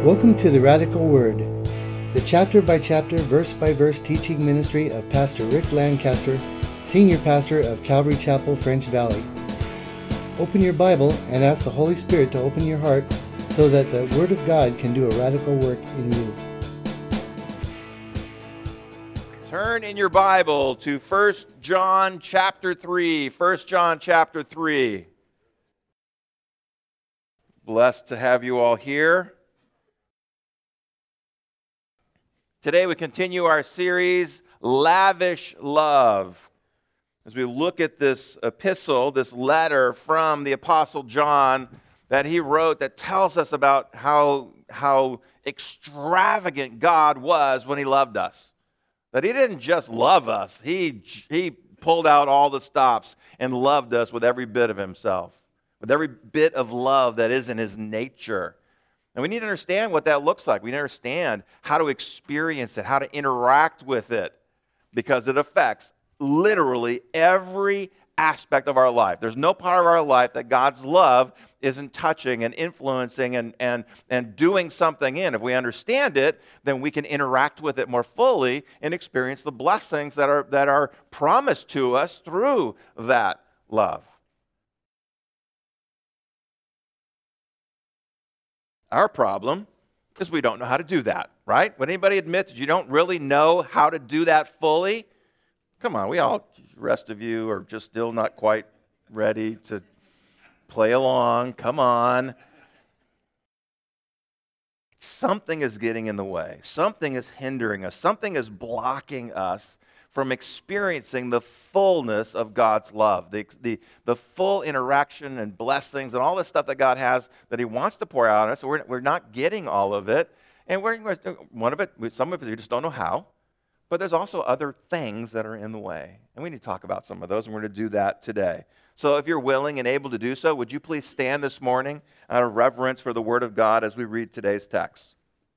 Welcome to the Radical Word, the chapter-by-chapter, verse-by-verse teaching ministry of Pastor Rick Lancaster, Senior Pastor of Calvary Chapel, French Valley. Open your Bible and ask the Holy Spirit to open your heart so that the Word of God can do a radical work in you. Turn in your Bible to 1 John chapter 3. 1 John chapter 3. Blessed to have you all here. Today we continue our series, Lavish Love. As we look at this epistle, this letter from the Apostle John that he wrote that tells us about how extravagant God was when he loved us. That he didn't just love us, he pulled out all the stops and loved us with every bit of himself, with every bit of love that is in his nature. And we need to understand what that looks like. We need to understand how to experience it, how to interact with it, because it affects literally every aspect of our life. There's no part of our life that God's love isn't touching and influencing and doing something in. If we understand it, then we can interact with it more fully and experience the blessings that are promised to us through that love. Our problem is we don't know how to do that, right? Would anybody admit that you don't really know how to do that fully? Come on, the rest of you are just still not quite ready to play along. Come on. Something is getting in the way. Something is hindering us. Something is blocking us from experiencing the fullness of God's love, the full interaction and blessings and all the stuff that God has that he wants to pour out on us. So we're not getting all of it. And some of it, we just don't know how. But there's also other things that are in the way. And we need to talk about some of those, and we're going to do that today. So if you're willing and able to do so, would you please stand this morning out of reverence for the Word of God as we read today's text?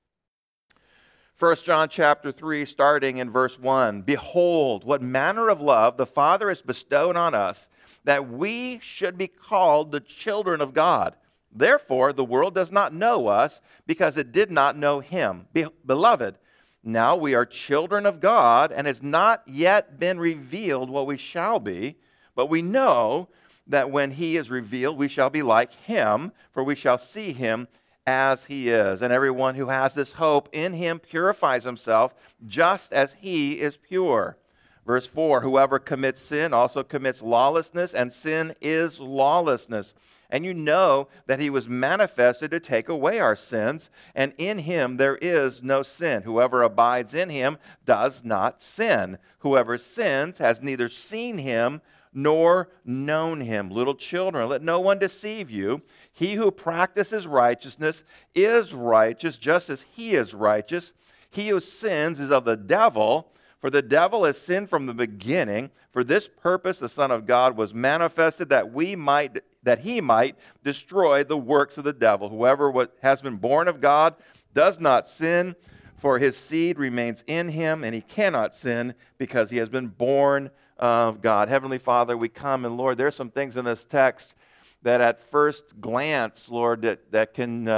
1 John chapter 3, starting in verse 1. Behold, what manner of love the Father has bestowed on us, that we should be called the children of God. Therefore, the world does not know us, because it did not know him. Beloved, now we are children of God, and it has not yet been revealed what we shall be. But we know that when he is revealed, we shall be like him, for we shall see him as he is. And everyone who has this hope in him purifies himself, just as he is pure. Verse 4, whoever commits sin also commits lawlessness, and sin is lawlessness. And you know that he was manifested to take away our sins, and in him there is no sin. Whoever abides in him does not sin. Whoever sins has neither seen him nor known him. Little children, let no one deceive you. He who practices righteousness is righteous, just as he is righteous. He who sins is of the devil, for the devil has sinned from the beginning. For this purpose the Son of God was manifested, that he might destroy the works of the devil. Whoever has been born of God does not sin, for his seed remains in him, and he cannot sin because he has been born of God. Heavenly Father, we come, and Lord, there's some things in this text that at first glance, Lord, that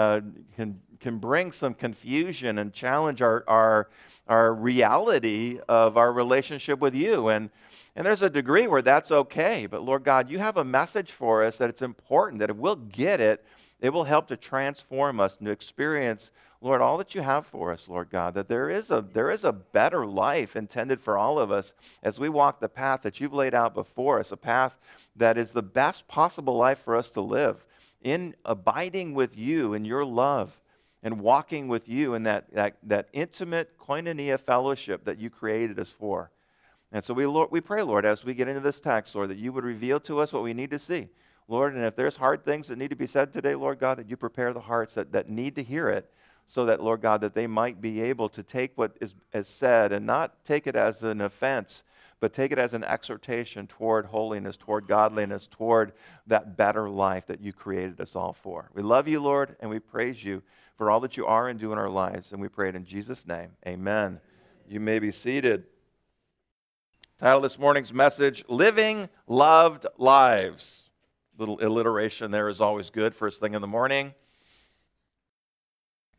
can bring some confusion and challenge our reality of our relationship with you. And there's a degree where that's okay. But Lord God, you have a message for us that it's important, that if we'll get it, it will help to transform us and to experience, Lord, all that you have for us, Lord God, that there is a better life intended for all of us as we walk the path that you've laid out before us, a path that is the best possible life for us to live, in abiding with you in your love and walking with you in that intimate koinonia fellowship that you created us for. And so we pray, Lord, as we get into this text, Lord, that you would reveal to us what we need to see. Lord, and if there's hard things that need to be said today, Lord God, that you prepare the hearts that need to hear it, so that, Lord God, that they might be able to take what is said and not take it as an offense, but take it as an exhortation toward holiness, toward godliness, toward that better life that you created us all for. We love you, Lord, and we praise you for all that you are and do in our lives, and we pray it in Jesus' name. Amen. You may be seated. Title of this morning's message, Living Loved Lives. Little alliteration there is always good first thing in the morning.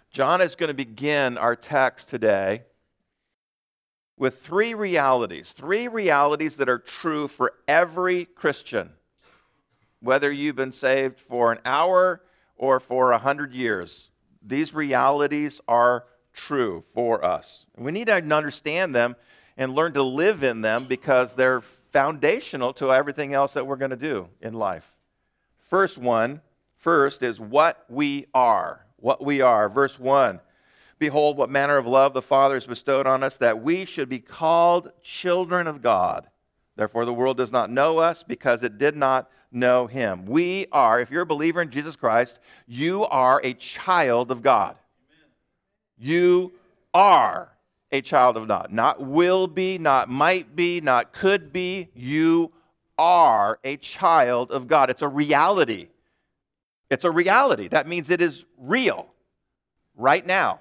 John is going to begin our text today with three realities that are true for every Christian, whether you've been saved for an hour or for 100 years. These realities are true for us. We need to understand them and learn to live in them because they're foundational to everything else that we're going to do in life. First is what we are. What we are. Verse 1. Behold, what manner of love the Father has bestowed on us, that we should be called children of God. Therefore the world does not know us, because it did not know him. We are, if you're a believer in Jesus Christ, you are a child of God. You are a child of God. Not will be, not might be, not could be. You are a child of God. It's a reality. It's a reality. That means it is real right now.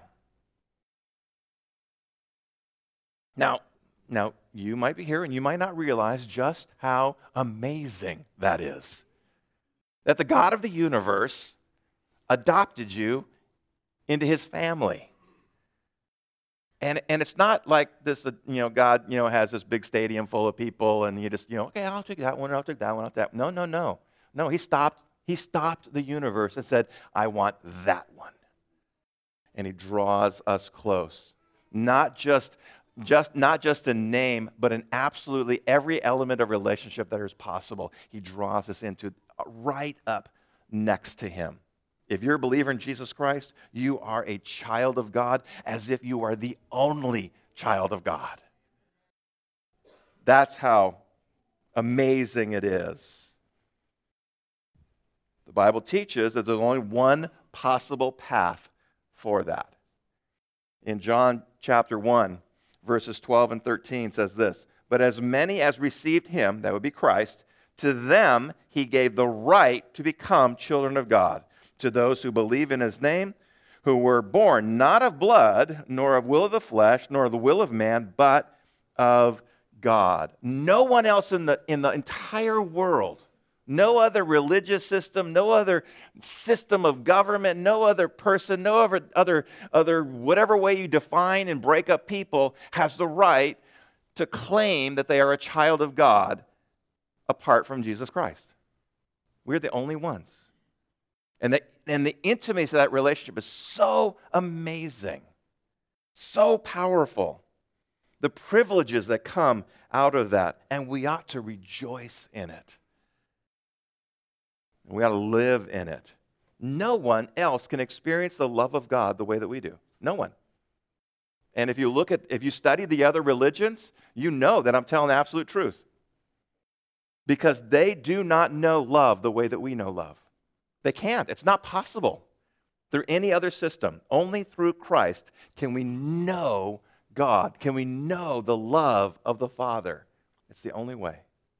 Now, you might be here and you might not realize just how amazing that is. That the God of the universe adopted you into his family. And it's not like this, God, has this big stadium full of people and you just, okay, I'll take that one, I'll take that one, I'll take that one. No. No, he stopped the universe and said, I want that one. And he draws us close. Not just in name, but in absolutely every element of relationship that is possible. He draws us into right up next to him. If you're a believer in Jesus Christ, you are a child of God as if you are the only child of God. That's how amazing it is. The Bible teaches that there's only one possible path for that. In John chapter 1, verses 12 and 13 says this, but as many as received him, that would be Christ, to them he gave the right to become children of God, to those who believe in his name, who were born not of blood, nor of will of the flesh, nor of the will of man, but of God. No one else in the entire world, no other religious system, no other system of government, no other person, no other whatever way you define and break up people has the right to claim that they are a child of God apart from Jesus Christ. We're the only ones. And the intimacy of that relationship is so amazing, so powerful. The privileges that come out of that, and we ought to rejoice in it. We ought to live in it. No one else can experience the love of God the way that we do. No one. And if you study the other religions, you know that I'm telling the absolute truth. Because they do not know love the way that we know love. They can't. It's not possible through any other system. Only through Christ can we know God. Can we know the love of the Father? It's the only way.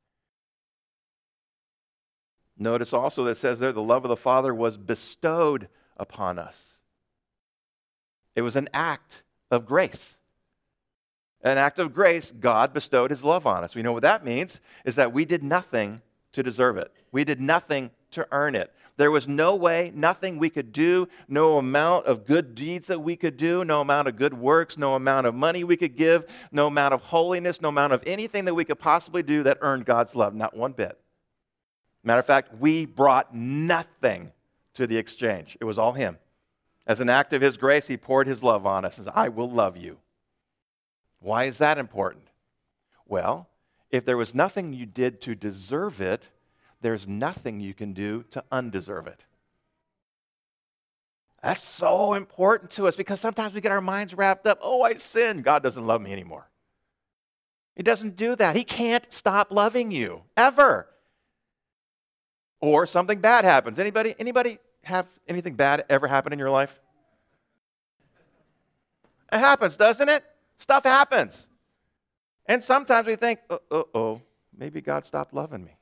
Notice also that it says there, the love of the Father was bestowed upon us. It was an act of grace. An act of grace, God bestowed his love on us. We know what that means, is that we did nothing to deserve it. We did nothing to earn it. There was no way, nothing we could do, no amount of good deeds that we could do, no amount of good works, no amount of money we could give, no amount of holiness, no amount of anything that we could possibly do that earned God's love, not one bit. Matter of fact, we brought nothing to the exchange. It was all him. As an act of his grace, he poured his love on us and said, I will love you. Why is that important? Well, if there was nothing you did to deserve it, there's nothing you can do to undeserve it. That's so important to us because sometimes we get our minds wrapped up, oh, I sinned. God doesn't love me anymore. He doesn't do that. He can't stop loving you, ever. Or something bad happens. Anybody have anything bad ever happen in your life? It happens, doesn't it? Stuff happens. And sometimes we think, maybe God stopped loving me.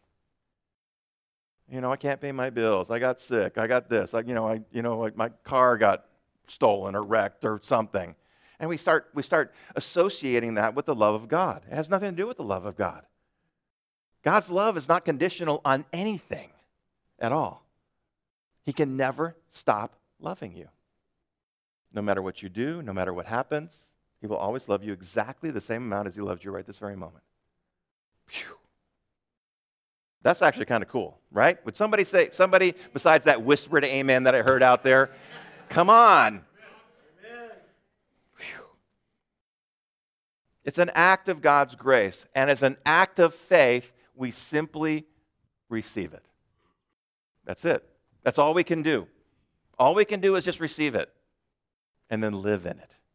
I can't pay my bills. I got sick. I got this. My car got stolen or wrecked or something. And we start associating that with the love of God. It has nothing to do with the love of God. God's love is not conditional on anything at all. He can never stop loving you. No matter what you do, no matter what happens, he will always love you exactly the same amount as he loves you right this very moment. Phew. That's actually kind of cool, right? Would somebody besides that whispered amen that I heard out there, come on. Phew. It's an act of God's grace, and as an act of faith, we simply receive it. That's it. That's all we can do. All we can do is just receive it and then live in it.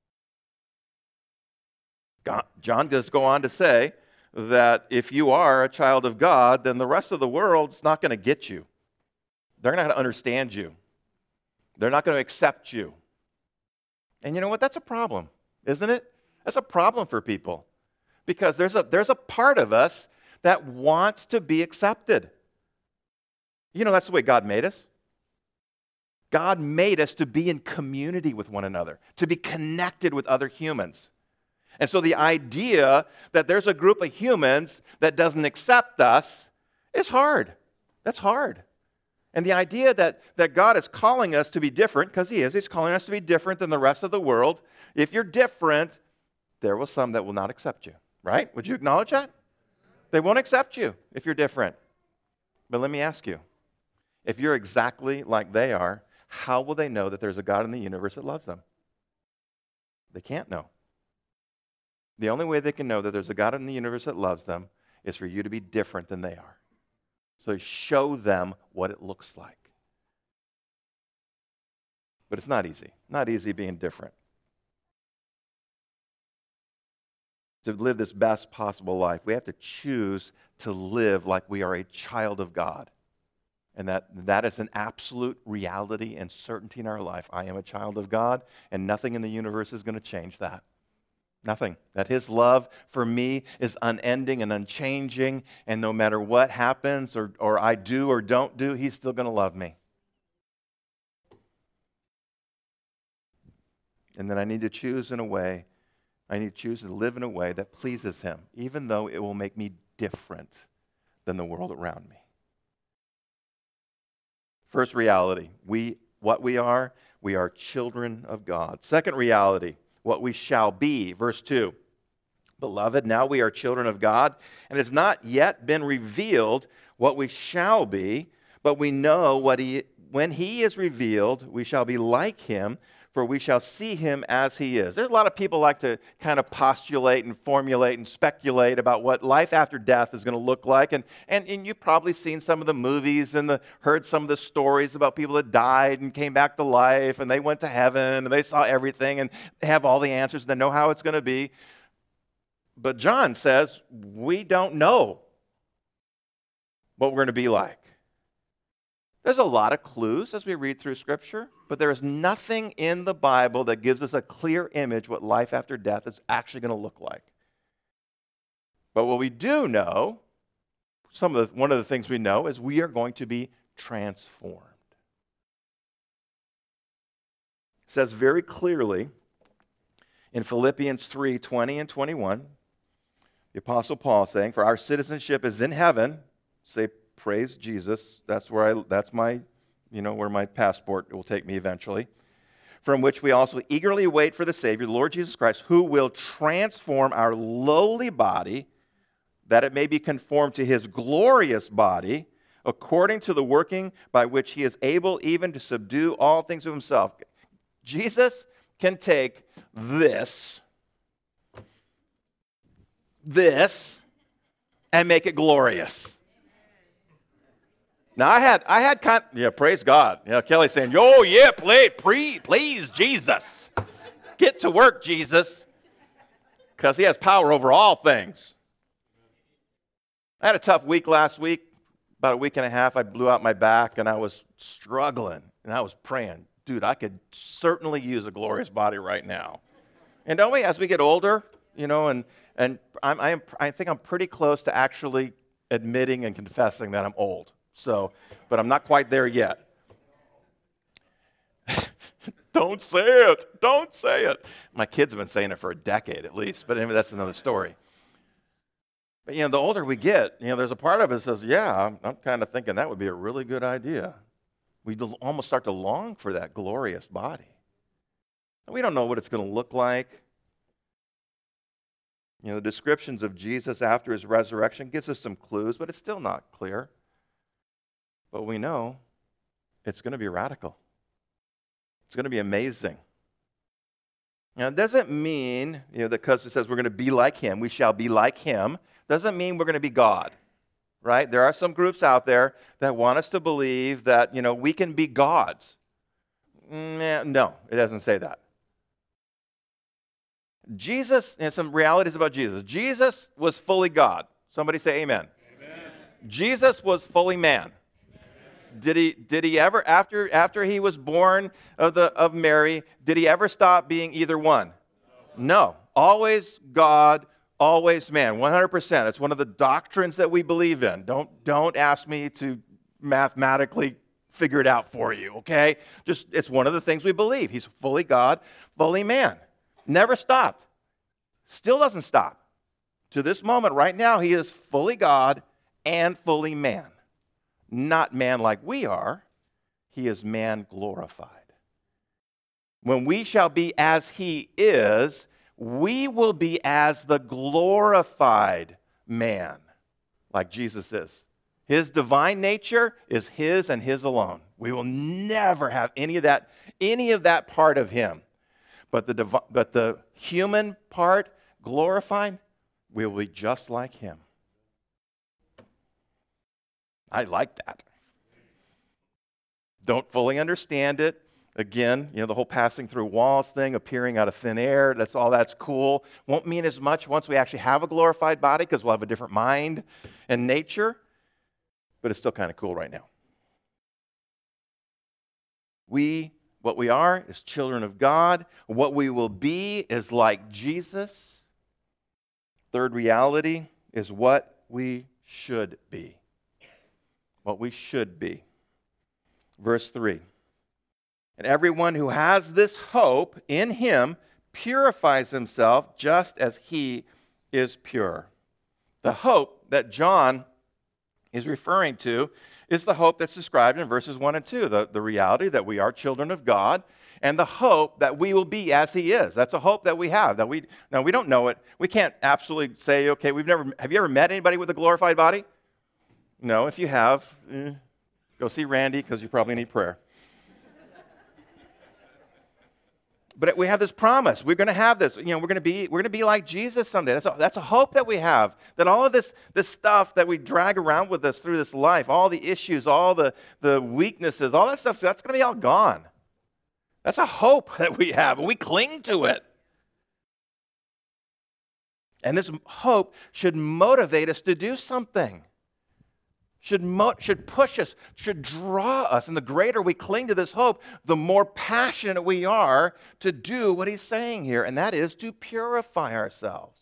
John does go on to say that if you are a child of God, then the rest of the world's not going to get you. They're not going to understand you. They're not going to accept you. And you know what? That's a problem, isn't it? That's a problem for people because there's a part of us that wants to be accepted. You know, that's the way God made us. God made us to be in community with one another, to be connected with other humans. And so the idea that there's a group of humans that doesn't accept us is hard. That's hard. And the idea that God is calling us to be different, because He is, He's calling us to be different than the rest of the world. If you're different, there will some that will not accept you, right? Would you acknowledge that? They won't accept you if you're different. But let me ask you, if you're exactly like they are, how will they know that there's a God in the universe that loves them? They can't know. The only way they can know that there's a God in the universe that loves them is for you to be different than they are. So show them what it looks like. But it's not easy. Not easy being different. To live this best possible life, we have to choose to live like we are a child of God. And that is an absolute reality and certainty in our life. I am a child of God, and nothing in the universe is going to change that. Nothing. That His love for me is unending and unchanging, and no matter what happens or I do or don't do, He's still going to love me. And then I need to choose to live in a way that pleases Him, even though it will make me different than the world around me. First reality, we are children of God. Second reality, what we shall be. Verse 2, beloved, now we are children of God, and it has not yet been revealed what we shall be, but we know when He is revealed, we shall be like Him, for we shall see Him as He is. There's a lot of people like to kind of postulate and formulate and speculate about what life after death is going to look like. And you've probably seen some of the movies and heard some of the stories about people that died and came back to life and they went to heaven and they saw everything and they have all the answers and they know how it's going to be. But John says we don't know what we're going to be like. There's a lot of clues as we read through Scripture, but there is nothing in the Bible that gives us a clear image what life after death is actually going to look like. But what we do know, one of the things we know is we are going to be transformed. It says very clearly in Philippians 3:20 and 21, the Apostle Paul saying, "For our citizenship is in heaven." Say, praise Jesus. That's where where my passport will take me eventually. "From which we also eagerly wait for the Savior, the Lord Jesus Christ, who will transform our lowly body, that it may be conformed to His glorious body, according to the working by which He is able even to subdue all things to Himself." Jesus can take this, and make it glorious. Now, praise God. Kelly's saying, please, Jesus. Get to work, Jesus. Because He has power over all things. I had a tough week last week. About a week and a half, I blew out my back, and I was struggling. And I was praying, dude, I could certainly use a glorious body right now. And don't we, as we get older, and I think I'm pretty close to actually admitting and confessing that I'm old. But I'm not quite there yet. Don't say it. My kids have been saying it for a decade at least, but anyway, that's another story. But the older we get, there's a part of us that says, yeah, I'm kind of thinking that would be a really good idea. We almost start to long for that glorious body. We don't know what it's going to look like. The descriptions of Jesus after his resurrection gives us some clues, but it's still not clear. But we know it's going to be radical. It's going to be amazing. Now, it doesn't mean, that because it says we're going to be like him, we shall be like him, doesn't mean we're going to be God, right? There are some groups out there that want us to believe that, we can be gods. No, it doesn't say that. Jesus, and some realities about Jesus. Jesus was fully God. Somebody say amen. Amen. Jesus was fully man. Amen. Did he ever, after he was born of Mary, did he ever stop being either one? No. Always God, always man. 100%. That's one of the doctrines that we believe in. Don't ask me to mathematically figure it out for you, okay? It's one of the things we believe. He's fully God, fully man. Never stopped. Still doesn't stop. To this moment, right now, he is fully God and fully man. Not man like we are. He is man glorified. When we shall be as he is, we will be as the glorified man, like Jesus is. His divine nature is his and his alone. We will never have any of that part of him. But the human part, glorified, we will be just like him. I like that. Don't fully understand it. Again, the whole passing through walls thing, appearing out of thin air, that's cool. Won't mean as much once we actually have a glorified body because we'll have a different mind and nature. But it's still kind of cool right now. What we are is children of God. What we will be is like Jesus. Third reality is what we should be. What we should be. Verse 3. And everyone who has this hope in him purifies himself just as he is pure. The hope that John is referring to is the hope that's described in verses 1 and 2, the reality that we are children of God, and the hope that we will be as he is. That's a hope that we have. Now, we don't know it. We can't absolutely say, okay, have you ever met anybody with a glorified body? No, if you have, go see Randy because you probably need prayer. But we have this promise. We're going to have this. We're going to be like Jesus someday. That's a hope that we have. That all of this stuff that we drag around with us through this life, all the issues, all the weaknesses, all that stuff, that's going to be all gone. That's a hope that we have, and we cling to it. And this hope should motivate us to do something. Should push us, should draw us. And the greater we cling to this hope, the more passionate we are to do what he's saying here, and that is to purify ourselves.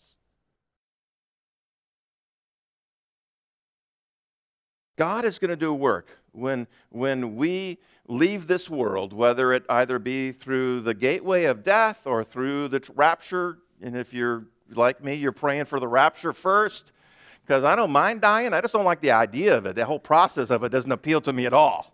God is going to do work when we leave this world, whether it either be through the gateway of death or through the rapture. And if you're like me, you're praying for the rapture first. Because I don't mind dying. I just don't like the idea of it. The whole process of it doesn't appeal to me at all.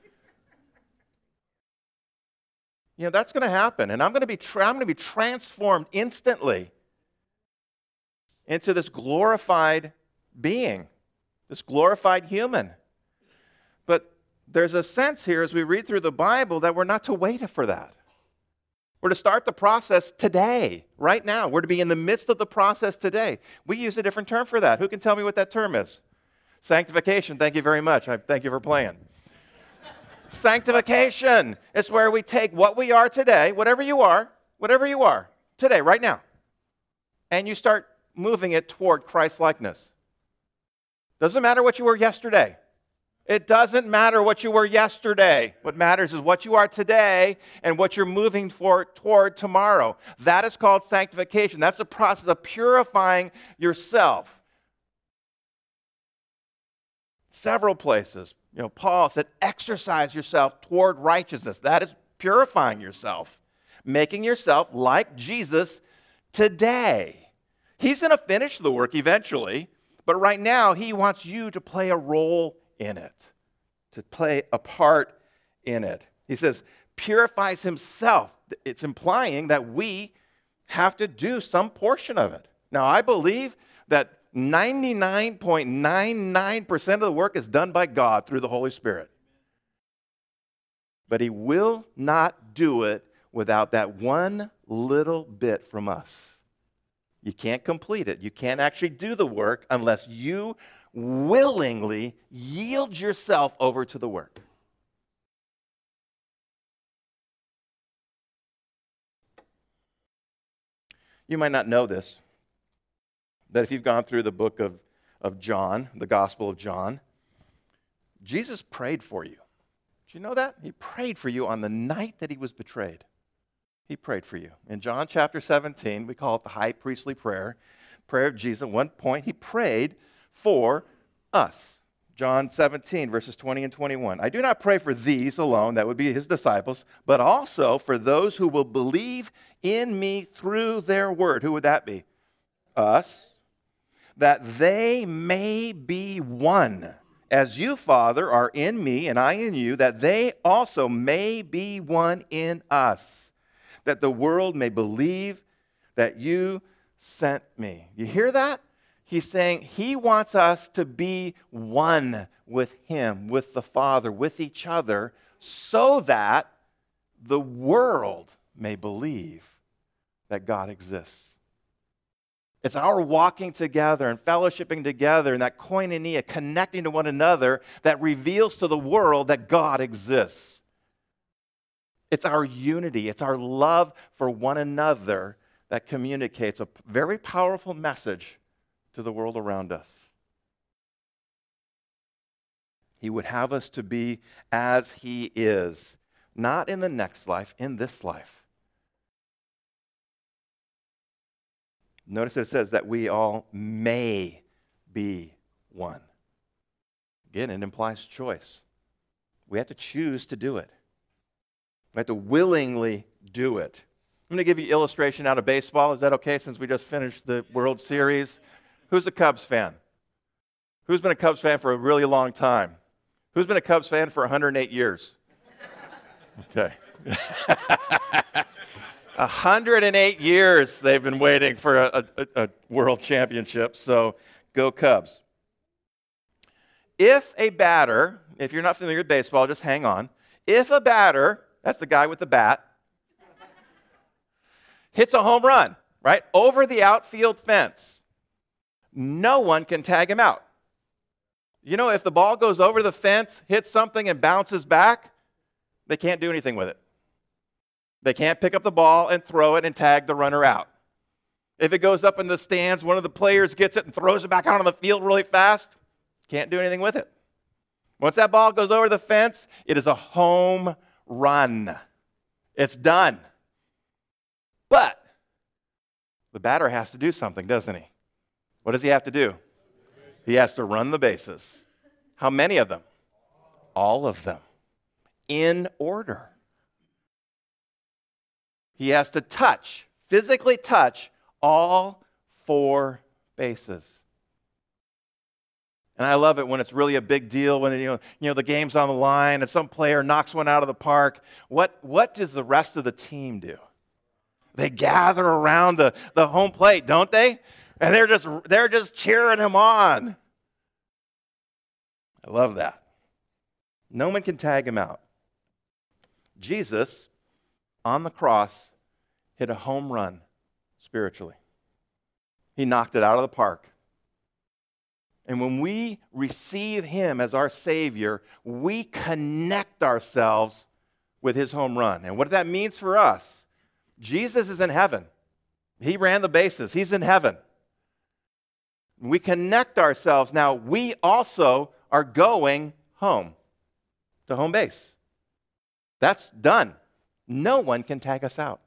That's going to happen. And I'm going to be transformed instantly into this glorified being, this glorified human. But there's a sense here as we read through the Bible that we're not to wait for that. We're to start the process today, right now. We're to be in the midst of the process today. We use a different term for that. Who can tell me what that term is? Sanctification. Thank you very much. Thank you for playing. Sanctification. It's where we take what we are today, whatever you are, today, right now, and you start moving it toward Christ-likeness. Doesn't matter what you were yesterday. It doesn't matter what you were yesterday. What matters is what you are today and what you're moving toward tomorrow. That is called sanctification. That's the process of purifying yourself. Several places, Paul said, exercise yourself toward righteousness. That is purifying yourself, making yourself like Jesus today. He's going to finish the work eventually, but right now he wants you to play a role in it, to play a part in it. He says, purifies himself. It's implying that we have to do some portion of it. Now, I believe that 99.99% of the work is done by God through the Holy Spirit. But he will not do it without that one little bit from us. You can't complete it. You can't actually do the work unless you willingly yield yourself over to the work. You might not know this, but if you've gone through the book of John, the Gospel of John, Jesus prayed for you. Did you know that? He prayed for you on the night that he was betrayed. He prayed for you. In John chapter 17, we call it the high priestly prayer of Jesus. At one point, he prayed for us. John 17, verses 20 and 21. I do not pray for these alone, that would be his disciples, but also for those who will believe in me through their word. Who would that be? Us. That they may be one. As you, Father, are in me and I in you, that they also may be one in us. That the world may believe that you sent me. You hear that? He's saying he wants us to be one with him, with the Father, with each other, so that the world may believe that God exists. It's our walking together and fellowshipping together and that koinonia, connecting to one another, that reveals to the world that God exists. It's our unity, it's our love for one another that communicates a very powerful message to the world around us. He would have us to be as he is, not in the next life, in this life. Notice it says that we all may be one. Again, it implies choice. We have to choose to do it. We have to willingly do it. I'm going to give you an illustration out of baseball. Is that okay, since we just finished the World Series? Who's a Cubs fan? Who's been a Cubs fan for a really long time? Who's been a Cubs fan for 108 years? Okay. 108 years they've been waiting for a world championship, so go Cubs. If a batter, if you're not familiar with baseball, just hang on. If a batter, that's the guy with the bat, hits a home run, right, over the outfield fence, no one can tag him out. You know, if the ball goes over the fence, hits something, and bounces back, they can't do anything with it. They can't pick up the ball and throw it and tag the runner out. If it goes up in the stands, one of the players gets it and throws it back out on the field really fast, can't do anything with it. Once that ball goes over the fence, it is a home run. It's done. But the batter has to do something, doesn't he? What does he have to do? He has to run the bases. How many of them? All of them. In order. He has to touch, physically touch, all 4 bases. And I love it when it's really a big deal, when you know the game's on the line and some player knocks one out of the park. What does the rest of the team do? They gather around the home plate, don't they? And they're just cheering him on. I love that. No one can tag him out. Jesus, on the cross, hit a home run spiritually. He knocked it out of the park. And when we receive him as our Savior, we connect ourselves with his home run. And what that means for us, Jesus is in heaven. He ran the bases. He's in heaven. We connect ourselves. Now, we also are going home, to home base. That's done. No one can tag us out.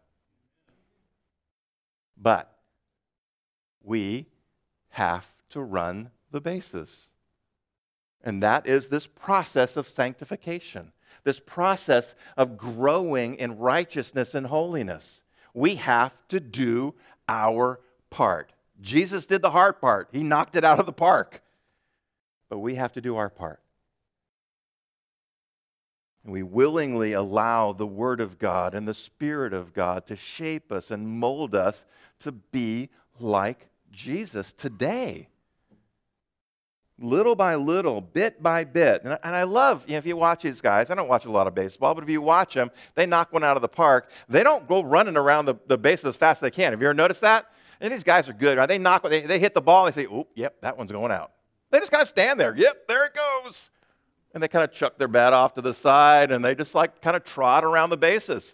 But we have to run the bases. And that is this process of sanctification, this process of growing in righteousness and holiness. We have to do our part. Jesus did the hard part. He knocked it out of the park. But we have to do our part. And we willingly allow the Word of God and the Spirit of God to shape us and mold us to be like Jesus today. Little by little, bit by bit. And I love, if you watch these guys, I don't watch a lot of baseball, but if you watch them, they knock one out of the park. They don't go running around the bases as fast as they can. Have you ever noticed that? And these guys are good, right? They hit the ball, and they say, "Oop, yep, that one's going out." They just kind of stand there. Yep, there it goes. And they kind of chuck their bat off to the side, and they just like kind of trot around the bases.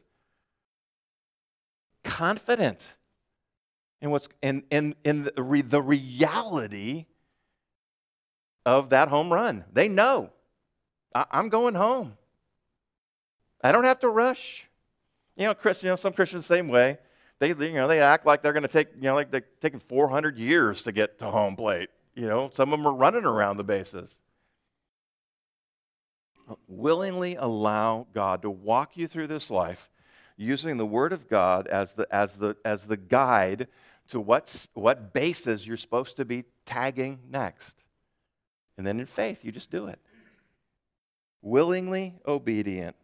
Confident in what's in the reality of that home run. They know, I'm going home. I don't have to rush. Some Christians the same way. They act like they're going to take, like they're taking 400 years to get to home plate. Some of them are running around the bases. Willingly allow God to walk you through this life using the Word of God as the guide to what bases you're supposed to be tagging next. And then in faith, you just do it. Willingly obedient.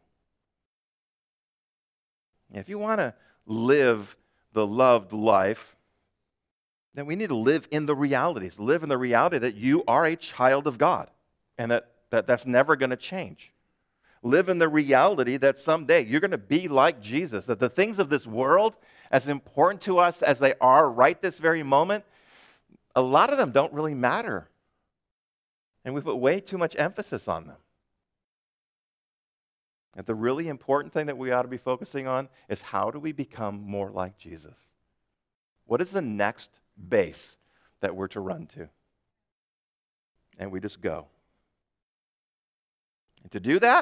If you want to live the loved life, then we need to live in the realities. Live in the reality that you are a child of God and that's never going to change. Live in the reality that someday you're going to be like Jesus, that the things of this world, as important to us as they are right this very moment, a lot of them don't really matter. And we put way too much emphasis on them. And the really important thing that we ought to be focusing on is how do we become more like Jesus? What is the next base that we're to run to? And we just go. And to do that,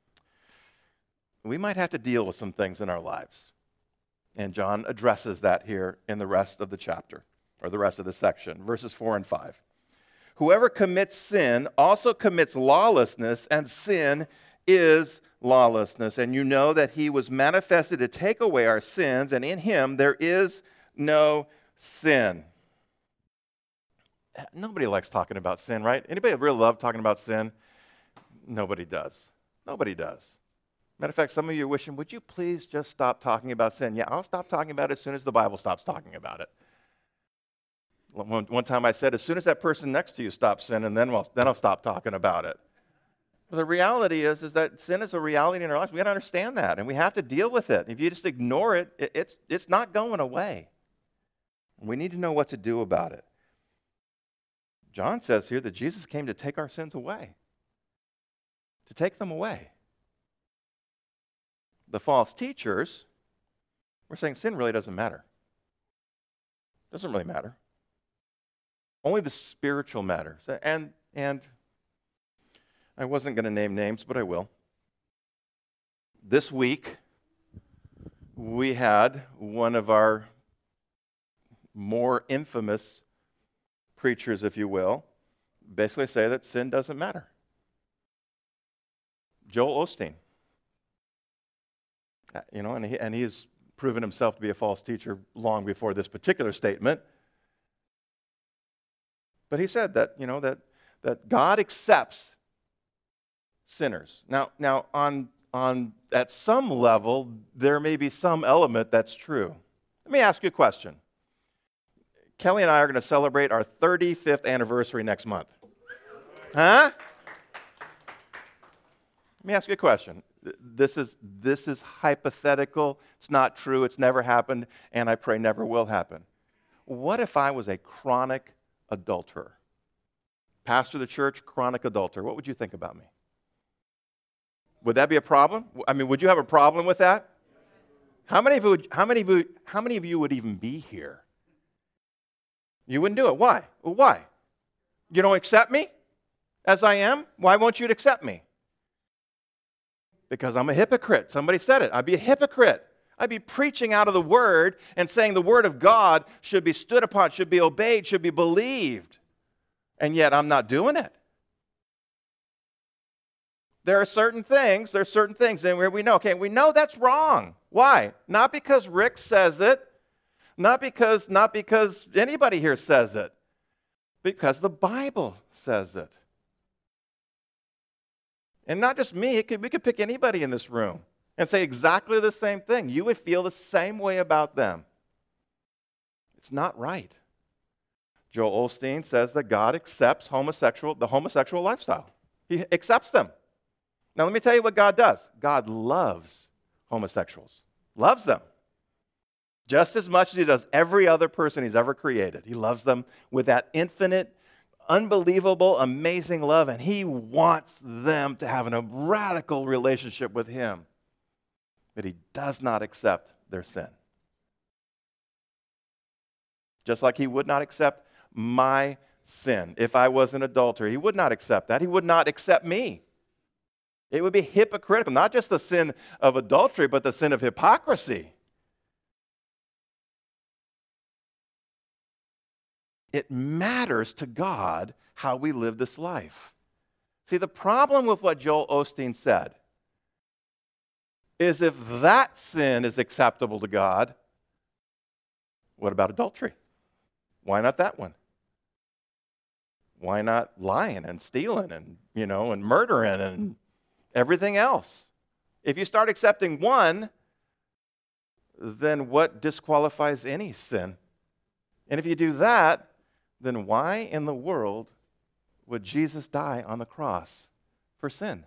we might have to deal with some things in our lives. And John addresses that here in the rest of the chapter, or the rest of the section, verses 4 and 5. Whoever commits sin also commits lawlessness, and sin is lawlessness. And you know that he was manifested to take away our sins, and in him there is no sin. Nobody likes talking about sin, right? Anybody really love talking about sin? Nobody does. Nobody does. Matter of fact, some of you are wishing, would you please just stop talking about sin? Yeah, I'll stop talking about it as soon as the Bible stops talking about it. One time I said, as soon as that person next to you stops sinning, then I'll stop talking about it. But the reality is that sin is a reality in our lives. We got to understand that, and we have to deal with it. If you just ignore it, it's not going away. We need to know what to do about it. John says here that Jesus came to take our sins away, to take them away. The false teachers were saying sin really doesn't matter. It doesn't really matter. Only the spiritual matters. And I wasn't going to name names, but I will. This week, we had one of our more infamous preachers, if you will, basically say that sin doesn't matter. Joel Osteen. And he has proven himself to be a false teacher long before this particular statement. But he said that, that God accepts sinners. Now on at some level, there may be some element that's true. Let me ask you a question. Kelly and I are going to celebrate our 35th anniversary next month. Huh? Let me ask you a question. This is hypothetical. It's not true. It's never happened, and I pray never will happen. What if I was a chronic adulterer? Pastor of the church, chronic adulterer. What would you think about me? Would that be a problem? I mean, would you have a problem with that? How many of you would even be here? You wouldn't do it. Why? Well, why? You don't accept me as I am? Why won't you accept me? Because I'm a hypocrite. Somebody said it. I'd be a hypocrite. I'd be preaching out of the Word and saying the Word of God should be stood upon, should be obeyed, should be believed. And yet I'm not doing it. There are certain things, and where we know that's wrong. Why? Not because Rick says it, not because anybody here says it, because the Bible says it. And not just me, we could pick anybody in this room and say exactly the same thing. You would feel the same way about them. It's not right. Joel Osteen says that God accepts the homosexual lifestyle. He accepts them. Now let me tell you what God does. God loves homosexuals. Loves them. Just as much as he does every other person he's ever created. He loves them with that infinite, unbelievable, amazing love, and he wants them to have a radical relationship with him. But he does not accept their sin. Just like he would not accept my sin. If I was an adulterer, he would not accept that. He would not accept me. It would be hypocritical, not just the sin of adultery, but the sin of hypocrisy. It matters to God how we live this life. See, the problem with what Joel Osteen said is if that sin is acceptable to God, what about adultery? Why not that one? Why not lying and stealing and murdering and everything else? If you start accepting one, then what disqualifies any sin? And if you do that, then why in the world would Jesus die on the cross for sin?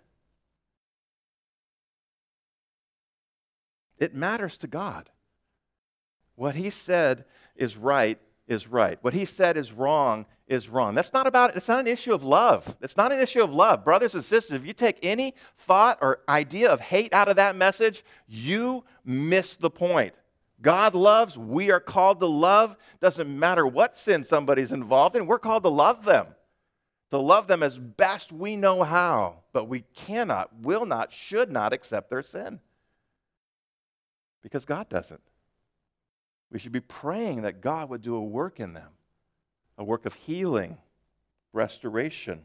It matters to God. What he said is right is right. What he said is wrong is wrong. It's not an issue of love. It's not an issue of love. Brothers and sisters, if you take any thought or idea of hate out of that message, you miss the point. God loves, we are called to love. Doesn't matter what sin somebody's involved in, we're called to love them. To love them as best we know how. But we cannot, will not, should not accept their sin. Because God doesn't. We should be praying that God would do a work in them. A work of healing, restoration.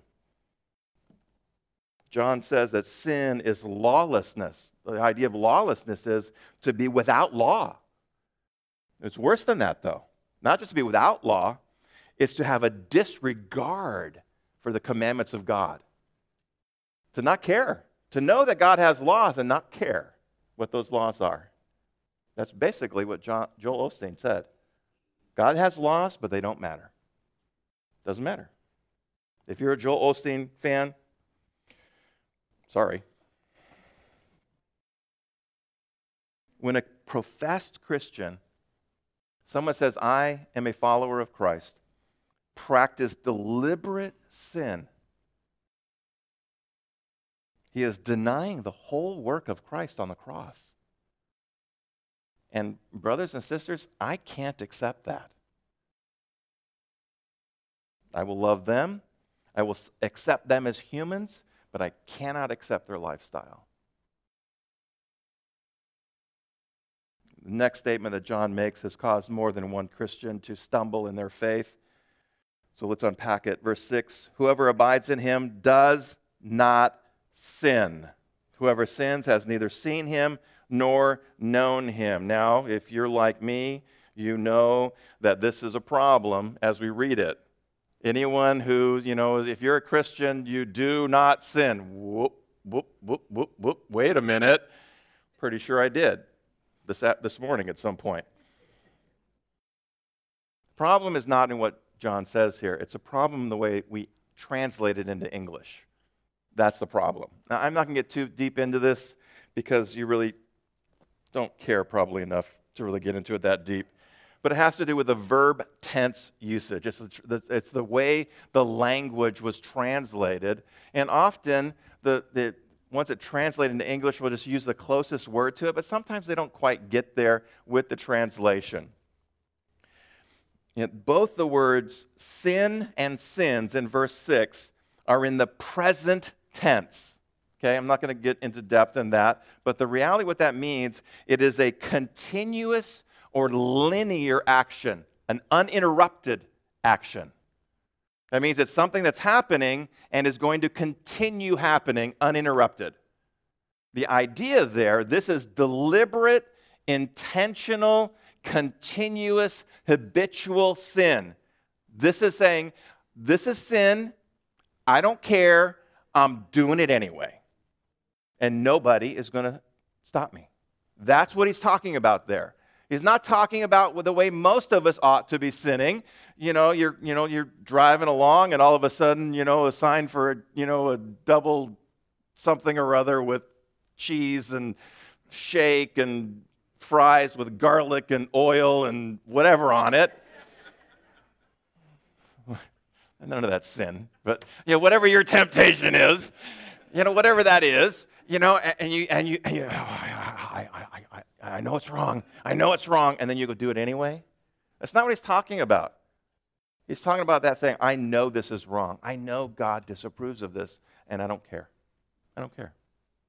John says that sin is lawlessness. The idea of lawlessness is to be without law. It's worse than that, though. Not just to be without law, it's to have a disregard for the commandments of God. To not care. To know that God has laws and not care what those laws are. That's basically what Joel Osteen said. God has laws, but they don't matter. Doesn't matter. If you're a Joel Osteen fan, sorry. When a professed Christian, someone says, I am a follower of Christ, practice deliberate sin, he is denying the whole work of Christ on the cross. And brothers and sisters, I can't accept that. I will love them. I will accept them as humans, but I cannot accept their lifestyle. The next statement that John makes has caused more than one Christian to stumble in their faith. So let's unpack it. Verse 6, whoever abides in him does not sin. Whoever sins has neither seen him nor known him. Now, if you're like me, you know that this is a problem as we read it. Anyone who, if you're a Christian, you do not sin. Whoop, whoop, whoop, whoop, whoop. Wait a minute. Pretty sure I did this morning at some point. The problem is not in what John says here. It's a problem in the way we translate it into English. That's the problem. Now, I'm not going to get too deep into this because you really don't care probably enough to really get into it that deep. But it has to do with the verb tense usage. It's the way the language was translated. And often, once it's translated into English, we'll just use the closest word to it. But sometimes they don't quite get there with the translation. Both the words sin and sins in verse 6 are in the present tense. Okay, I'm not going to get into depth in that. But the reality what that means, it is a continuous or linear action, an uninterrupted action. That means it's something that's happening and is going to continue happening uninterrupted. The idea there, this is deliberate, intentional, continuous, habitual sin. This is saying, this is sin, I don't care, I'm doing it anyway. and nobody is going to stop me. That's what he's talking about there. He's not talking about the way most of us ought to be sinning. You're driving along and all of a sudden, a sign for a double something or other with cheese and shake and fries with garlic and oil and whatever on it. None of that's sin, but whatever your temptation is, whatever that is, I know it's wrong. I know it's wrong, and then you go do it anyway. That's not what he's talking about. He's talking about that thing. I know this is wrong. I know God disapproves of this, and I don't care. I don't care.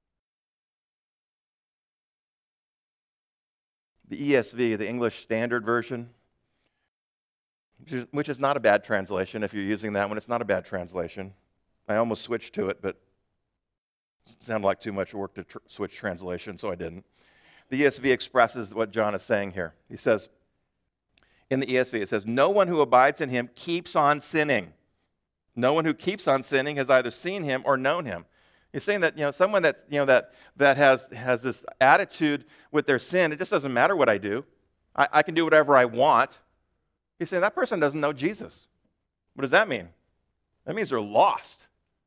The ESV, the English Standard Version, which is not a bad translation. If you're using that one, it's not a bad translation. I almost switched to it, but it sounded like too much work to switch translation, so I didn't. The ESV expresses what John is saying here. He says, in the ESV, it says, no one who abides in him keeps on sinning. No one who keeps on sinning has either seen him or known him. He's saying that, someone that's, that has this attitude with their sin, it just doesn't matter what I do. I can do whatever I want. He's saying that person doesn't know Jesus. What does that mean? That means they're lost.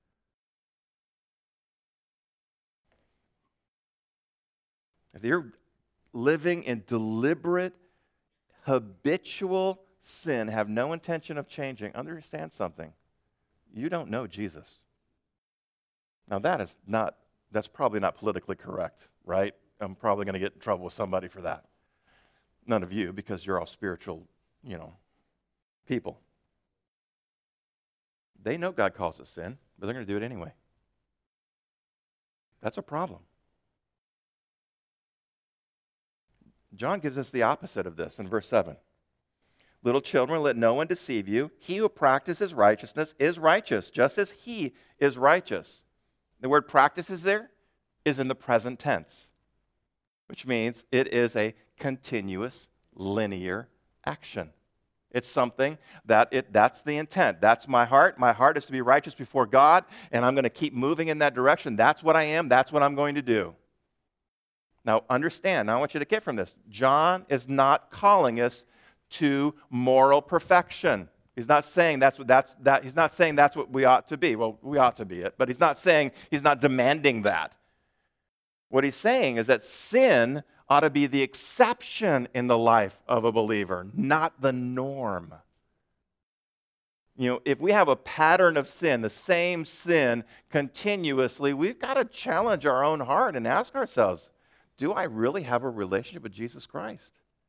If you're living in deliberate, habitual sin, have no intention of changing, understand something. You don't know Jesus. Now that's probably not politically correct, right? I'm probably going to get in trouble with somebody for that. None of you, because you're all spiritual, people. They know God calls it sin, but they're going to do it anyway. That's a problem. John gives us the opposite of this in verse 7. Little children, let no one deceive you. He who practices righteousness is righteous, just as he is righteous. The word practices there is in the present tense, which means it is a continuous, linear action. It's something that's the intent. That's my heart. My heart is to be righteous before God, and I'm going to keep moving in that direction. That's what I am. That's what I'm going to do. Now, understand, I want you to get from this. John is not calling us to moral perfection. He's not saying he's not saying that's what we ought to be. Well, we ought to be it, but he's not demanding that. What he's saying is that sin ought to be the exception in the life of a believer, not the norm. If we have a pattern of sin, the same sin continuously, we've got to challenge our own heart and ask ourselves, do I really have a relationship with Jesus Christ?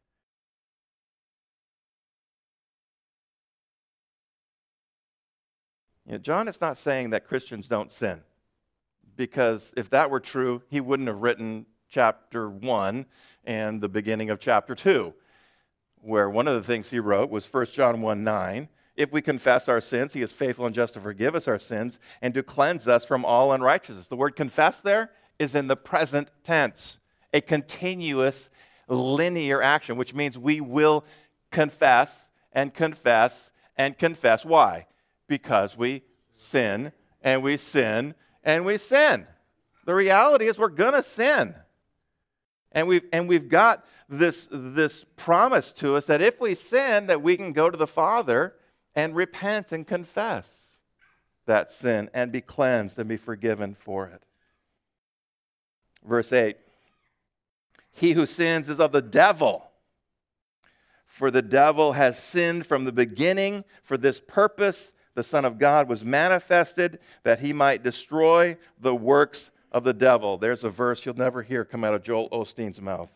John is not saying that Christians don't sin, because if that were true, he wouldn't have written chapter 1 and the beginning of chapter 2, where one of the things he wrote was 1 John 1:9. If we confess our sins, he is faithful and just to forgive us our sins and to cleanse us from all unrighteousness. The word confess there is in the present tense, a continuous, linear action, which means we will confess and confess and confess. Why? Because we sin and we sin and we sin. The reality is we're going to sin. And we've got this promise to us that if we sin, that we can go to the Father and repent and confess that sin and be cleansed and be forgiven for it. Verse 8, he who sins is of the devil, for the devil has sinned from the beginning. For this purpose the Son of God was manifested, that he might destroy the works of the devil. There's a verse you'll never hear come out of Joel Osteen's mouth.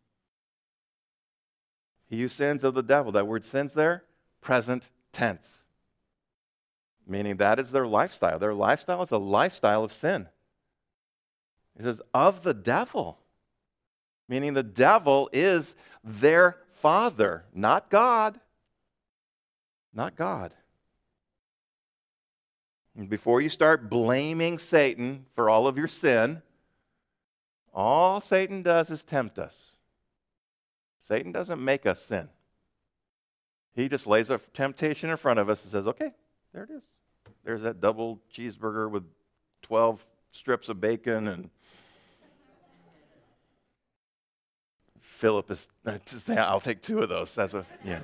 He who sins of the devil. That word sins there, present tense. Meaning that is their lifestyle. Their lifestyle is a lifestyle of sin. He says, of the devil. Meaning the devil is their father, not God. Not God. And before you start blaming Satan for all of your sin, all Satan does is tempt us. Satan doesn't make us sin. He just lays a temptation in front of us and says, okay, there it is. There's that double cheeseburger with 12 strips of bacon and Philip is saying, I'll take 2 of those. That's what, yeah.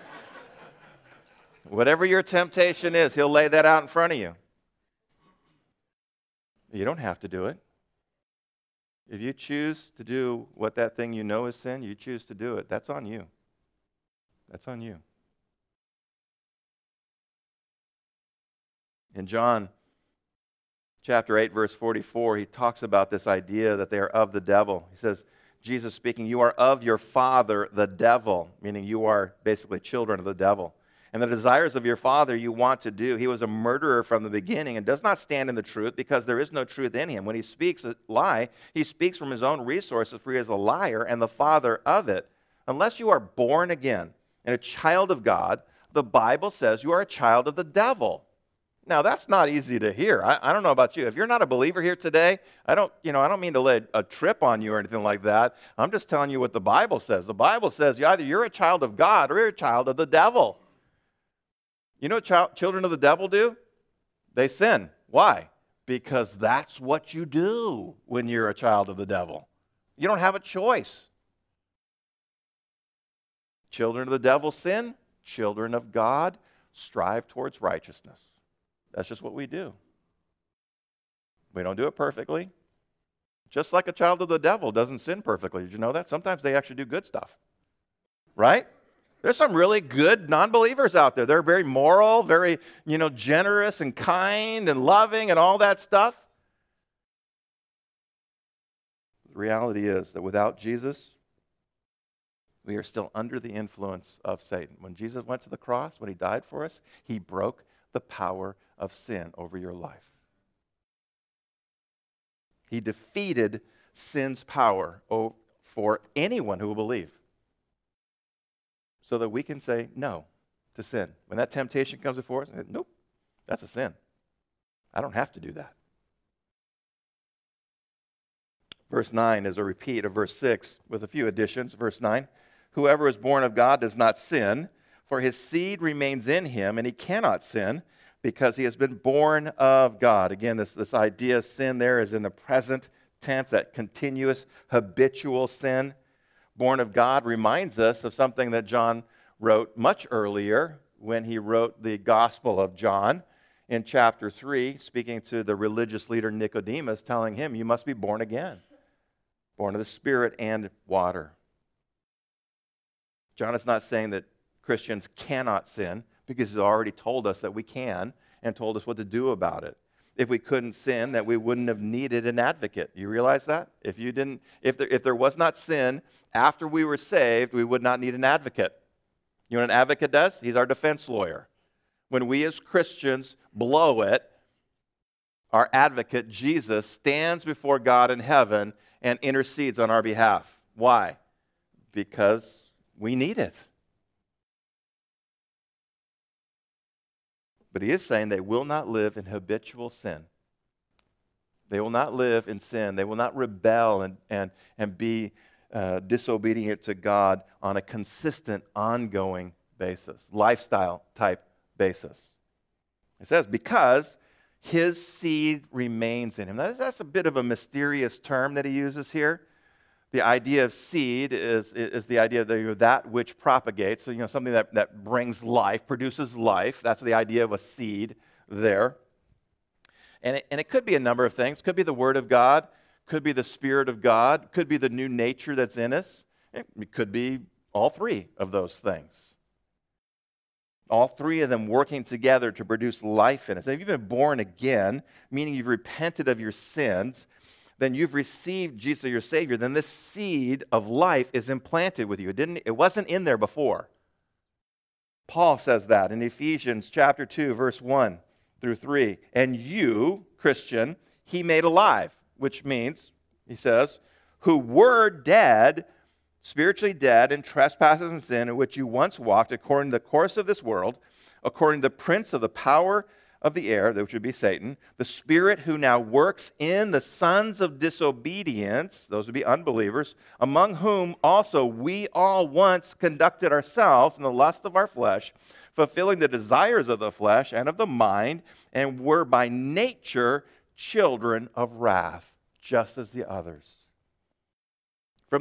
Whatever your temptation is, he'll lay that out in front of you. You don't have to do it. If you choose to do what that thing you know is sin, you choose to do it. That's on you. That's on you. In John chapter 8, verse 44, he talks about this idea that they are of the devil. He says, Jesus speaking, you are of your father, the devil, meaning you are basically children of the devil. And the desires of your father you want to do. He was a murderer from the beginning and does not stand in the truth because there is no truth in him. When he speaks a lie, he speaks from his own resources, for he is a liar and the father of it. Unless you are born again and a child of God, the Bible says you are a child of the devil. Now, that's not easy to hear. I don't know about you. If you're not a believer here today, I don't mean to lay a trip on you or anything like that. I'm just telling you what the Bible says. The Bible says either you're a child of God or you're a child of the devil. You know what children of the devil do? They sin. Why? Because that's what you do when you're a child of the devil. You don't have a choice. Children of the devil sin. Children of God strive towards righteousness. That's just what we do. We don't do it perfectly. Just like a child of the devil doesn't sin perfectly. Did you know that? Sometimes they actually do good stuff. Right? There's some really good non-believers out there. They're very moral, very, generous and kind and loving and all that stuff. The reality is that without Jesus, we are still under the influence of Satan. When Jesus went to the cross, when he died for us, he broke the power of sin over your life. He defeated sin's power for anyone who will believe, so that we can say no to sin. When that temptation comes before us, nope, that's a sin. I don't have to do that. Verse 9 is a repeat of verse 6 with a few additions. Verse 9, whoever is born of God does not sin, for his seed remains in him, and he cannot sin because he has been born of God. Again, this idea of sin there is in the present tense, that continuous habitual sin. Born of God reminds us of something that John wrote much earlier when he wrote the Gospel of John in chapter 3, speaking to the religious leader Nicodemus, telling him, you must be born again, born of the Spirit and water. John is not saying that Christians cannot sin, because he's already told us that we can and told us what to do about it. If we couldn't sin, that we wouldn't have needed an advocate. You realize that? If there was not sin after we were saved, we would not need an advocate. You know what an advocate does? He's our defense lawyer. When we as Christians blow it, our advocate, Jesus, stands before God in heaven and intercedes on our behalf. Why? Because we need it. But he is saying they will not live in habitual sin. They will not live in sin. They will not rebel and be disobedient to God on a consistent, ongoing basis, lifestyle type basis. It says, because his seed remains in him. Now, that's a bit of a mysterious term that he uses here. The idea of seed is the idea of that which propagates. So, something that brings life, produces life. That's the idea of a seed there. And it could be a number of things. It could be the Word of God. Could be the Spirit of God. Could be the new nature that's in us. It could be all three of those things. All three of them working together to produce life in us. And if you've been born again, meaning you've repented of your sins, then you've received Jesus as your Savior, then this seed of life is implanted with you. It wasn't in there before. Paul says that in Ephesians chapter 2, verse 1 through 3. And you, Christian, he made alive, which means, he says, who were dead, spiritually dead in trespasses and sin, in which you once walked according to the course of this world, according to the prince of the power of the air, which would be Satan, the spirit who now works in the sons of disobedience, those would be unbelievers, among whom also we all once conducted ourselves in the lust of our flesh, fulfilling the desires of the flesh and of the mind, and were by nature children of wrath, just as the others. From the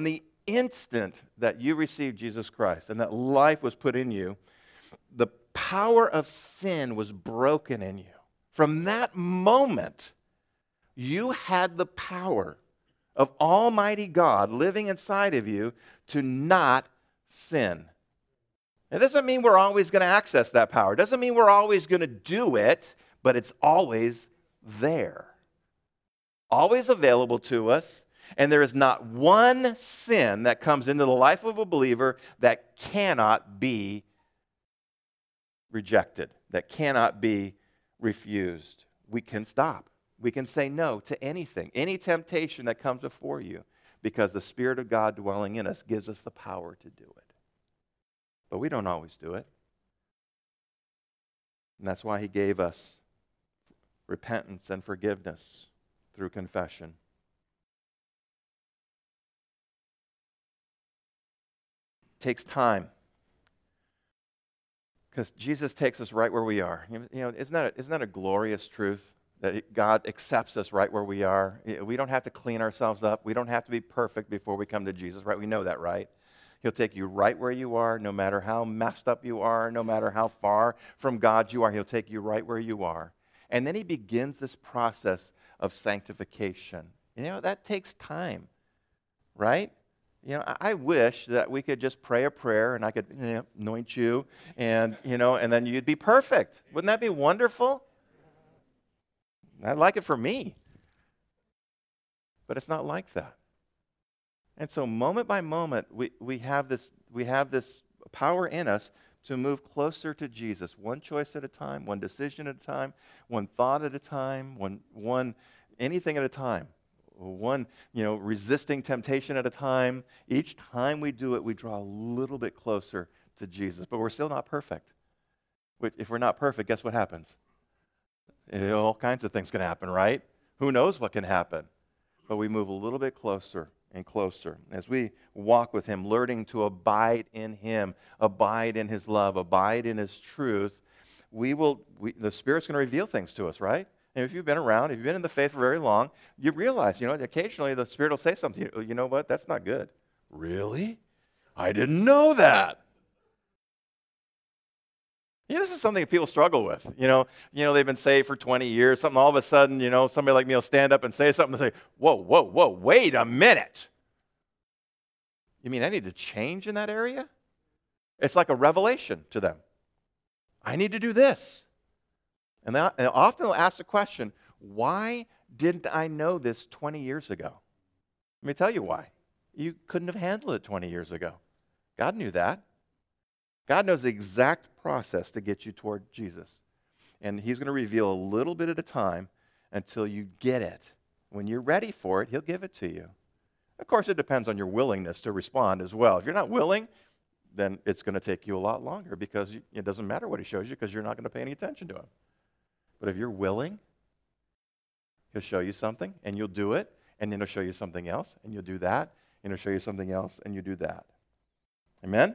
instant that you received Jesus Christ and that life was put in you, the power of sin was broken in you. From that moment, you had the power of Almighty God living inside of you to not sin. It doesn't mean we're always going to access that power. It doesn't mean we're always going to do it, but it's always there. Always available to us. And there is not one sin that comes into the life of a believer that cannot be rejected, that cannot be refused. We can stop. We can say no to anything, any temptation that comes before you, because the Spirit of God dwelling in us gives us the power to do it. But we don't always do it. And that's why He gave us repentance and forgiveness through confession. It takes time. Because Jesus takes us right where we are. You know, isn't that a glorious truth? That God accepts us right where we are. We don't have to clean ourselves up. We don't have to be perfect before we come to Jesus, right? We know that, right? He'll take you right where you are, no matter how messed up you are, no matter how far from God you are. He'll take you right where you are. And then He begins this process of sanctification. You know, that takes time, right? You know, I wish that we could just pray a prayer and I could anoint you and then you'd be perfect. Wouldn't that be wonderful? I'd like it for me. But it's not like that. And so moment by moment, we have this power in us to move closer to Jesus, one choice at a time, one decision at a time, one thought at a time, one anything at a time. One, resisting temptation at a time. Each time we do it, we draw a little bit closer to Jesus. But we're still not perfect. If we're not perfect, guess what happens? All kinds of things can happen, right? Who knows what can happen? But we move a little bit closer and closer as we walk with Him, learning to abide in Him, abide in His love, abide in His truth. The Spirit's going to reveal things to us, right? And if you've been around, if you've been in the faith for very long, you realize, occasionally the Spirit will say something. You know what? That's not good. Really? I didn't know that. This is something that people struggle with. They've been saved for 20 years. Something all of a sudden, somebody like me will stand up and say something and say, whoa, wait a minute. You mean I need to change in that area? It's like a revelation to them. I need to do this. And often they'll ask the question, why didn't I know this 20 years ago? Let me tell you why. You couldn't have handled it 20 years ago. God knew that. God knows the exact process to get you toward Jesus. And He's going to reveal a little bit at a time until you get it. When you're ready for it, He'll give it to you. Of course, it depends on your willingness to respond as well. If you're not willing, then it's going to take you a lot longer because it doesn't matter what He shows you because you're not going to pay any attention to Him. But if you're willing, He'll show you something and you'll do it, and then He'll show you something else and you'll do that, and He'll show you something else and you do that. Amen?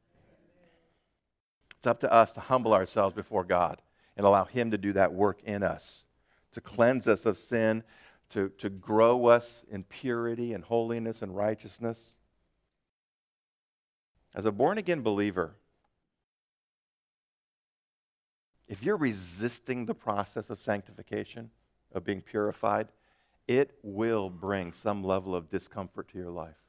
It's up to us to humble ourselves before God and allow Him to do that work in us, to cleanse us of sin, to grow us in purity and holiness and righteousness. As a born-again believer, if you're resisting the process of sanctification, of being purified, it will bring some level of discomfort to your life.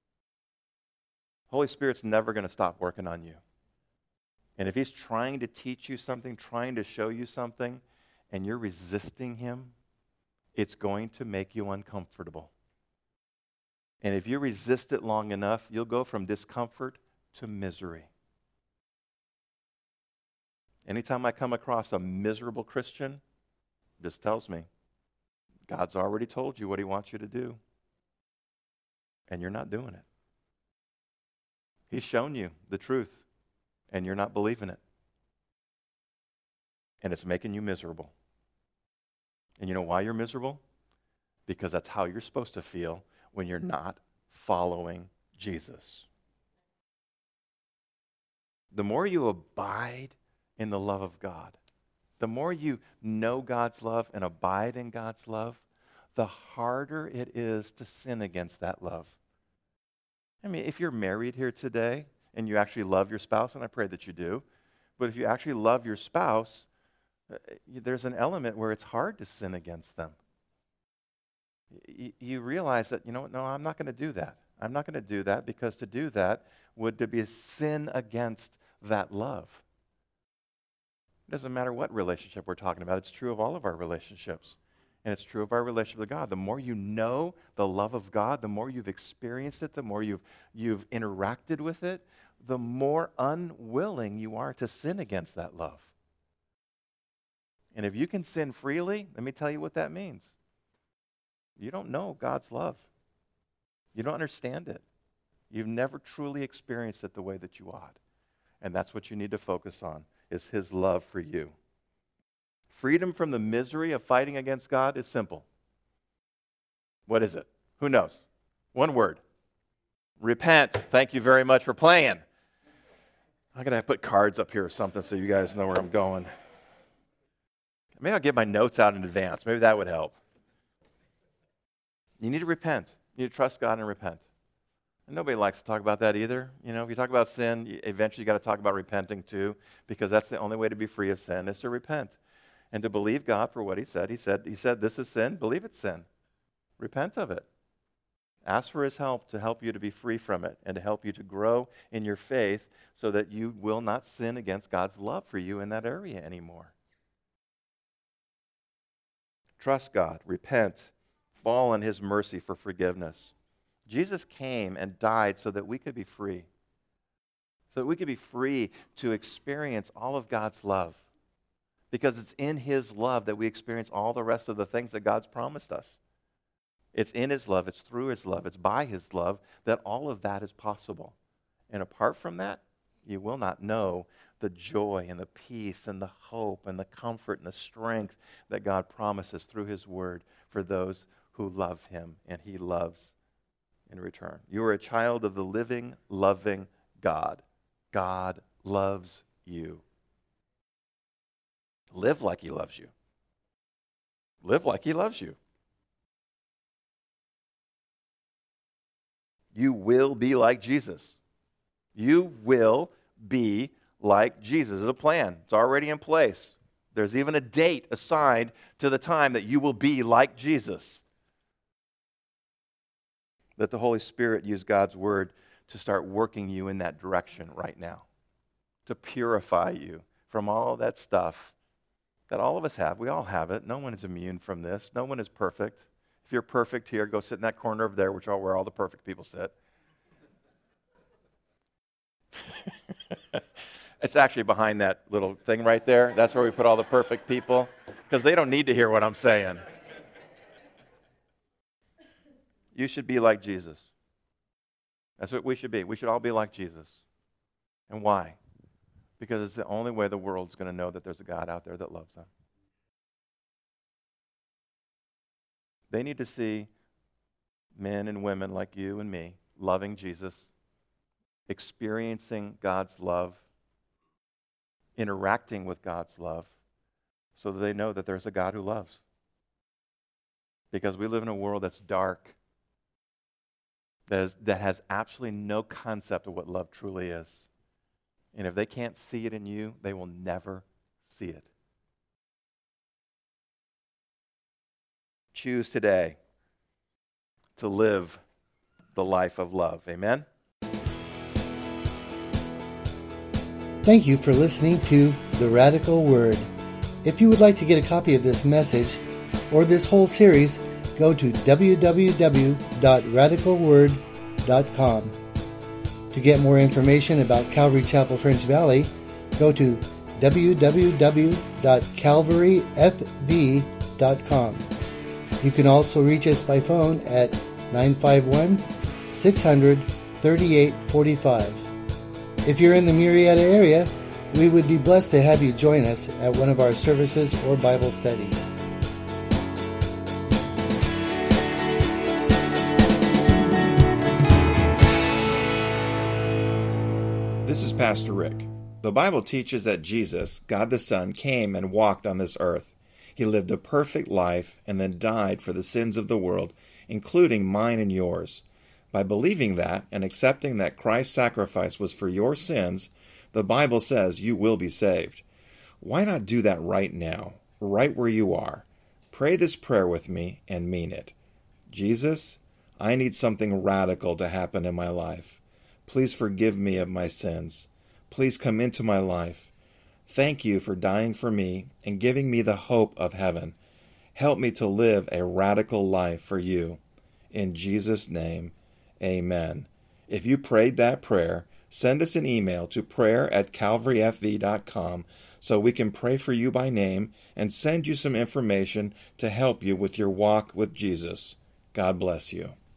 Holy Spirit's never going to stop working on you. And if He's trying to teach you something, trying to show you something, and you're resisting Him, it's going to make you uncomfortable. And if you resist it long enough, you'll go from discomfort to misery. Anytime I come across a miserable Christian, this tells me God's already told you what He wants you to do, and you're not doing it. He's shown you the truth, and you're not believing it. And it's making you miserable. And you know why you're miserable? Because that's how you're supposed to feel when you're not following Jesus. The more you abide in the love of God, the more you know God's love and abide in God's love, the harder it is to sin against that love. I mean, if you're married here today and you actually love your spouse, and I pray that you do, but if you actually love your spouse, there's an element where it's hard to sin against them. You realize that, no, I'm not going to do that. I'm not going to do that, because to do that would to be a sin against that love. It doesn't matter what relationship we're talking about. It's true of all of our relationships. And it's true of our relationship with God. The more you know the love of God, the more you've experienced it, the more you've interacted with it, the more unwilling you are to sin against that love. And if you can sin freely, let me tell you what that means. You don't know God's love. You don't understand it. You've never truly experienced it the way that you ought. And that's what you need to focus on, is his love for you. Freedom from the misery of fighting against God is simple. What is it? Who knows? One word. Repent. Thank you very much for playing. I'm going to put cards up here or something so you guys know where I'm going. Maybe I'll get my notes out in advance. Maybe that would help. You need to repent. You need to trust God and repent. And nobody likes to talk about that either. If you talk about sin, eventually you got to talk about repenting too, because that's the only way to be free of sin, is to repent and to believe God for what he said. He said, this is sin. Believe it's sin. Repent of it. Ask for his help to help you to be free from it and to help you to grow in your faith so that you will not sin against God's love for you in that area anymore. Trust God. Repent. Fall on his mercy for forgiveness. Jesus came and died so that we could be free. So that we could be free to experience all of God's love. Because it's in his love that we experience all the rest of the things that God's promised us. It's in his love, it's through his love, it's by his love that all of that is possible. And apart from that, you will not know the joy and the peace and the hope and the comfort and the strength that God promises through his word for those who love him and he loves in return. You are a child of the living, loving God. God loves you. Live like he loves you. Live like he loves you. You will be like Jesus. You will be like Jesus. There's a plan. It's already in place. There's even a date assigned to the time that you will be like Jesus. Let the Holy Spirit use God's word to start working you in that direction right now. To purify you from all that stuff that all of us have. We all have it. No one is immune from this. No one is perfect. If you're perfect here, go sit in that corner over there, where all the perfect people sit. It's actually behind that little thing right there. That's where we put all the perfect people, because they don't need to hear what I'm saying. You should be like Jesus. That's what we should be. We should all be like Jesus. And why? Because it's the only way the world's going to know that there's a God out there that loves them. They need to see men and women like you and me loving Jesus, experiencing God's love, interacting with God's love, so that they know that there's a God who loves. Because we live in a world that's dark, that has absolutely no concept of what love truly is. And if they can't see it in you, they will never see it. Choose today to live the life of love. Amen? Thank you for listening to The Radical Word. If you would like to get a copy of this message or this whole series, go to www.radicalword.com. To get more information about Calvary Chapel French Valley, go to www.calvaryfv.com. You can also reach us by phone at 951-600-3845. If you're in the Murrieta area, we would be blessed to have you join us at one of our services or Bible studies. This is Pastor Rick. The Bible teaches that Jesus, God the Son, came and walked on this earth. He lived a perfect life and then died for the sins of the world, including mine and yours. By believing that and accepting that Christ's sacrifice was for your sins, the Bible says you will be saved. Why not do that right now, right where you are? Pray this prayer with me and mean it. Jesus, I need something radical to happen in my life. Please forgive me of my sins. Please come into my life. Thank you for dying for me and giving me the hope of heaven. Help me to live a radical life for you. In Jesus' name, amen. If you prayed that prayer, send us an email to prayer@calvaryfv.com so we can pray for you by name and send you some information to help you with your walk with Jesus. God bless you.